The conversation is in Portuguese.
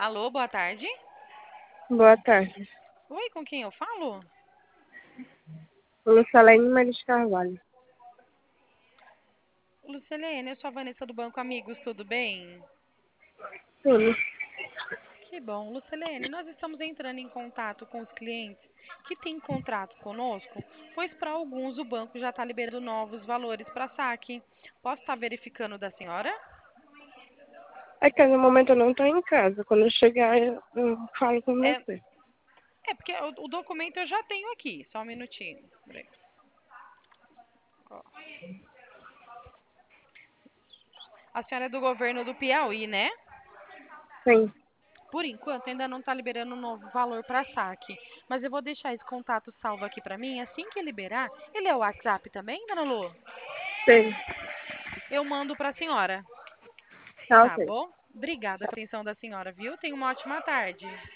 Alô, boa tarde. Boa tarde. Oi, com quem eu falo? Lucalene Maris Carvalho. Lucilene, eu sou a Vanessa do Banco Amigos, tudo bem? Tudo. Que bom. Lucilene, nós estamos entrando em contato com os clientes que têm contrato conosco, pois para alguns o banco já está liberando novos valores para saque. Posso estar verificando da senhora? É que no momento eu não estou em casa. Quando eu chegar, eu falo com É, você. porque o documento eu já tenho aqui, só um minutinho. Peraí. Ó. A senhora é do governo do Piauí, né? Sim, Por enquanto, ainda não está liberando um novo valor para saque. Mas eu vou deixar esse contato salvo aqui para mim. Assim que liberar, ele é o WhatsApp também, dona Lu? sim. Eu mando para a senhora, Tá tá ok. bom? Obrigada pela atenção da senhora, viu? Tenha uma ótima tarde.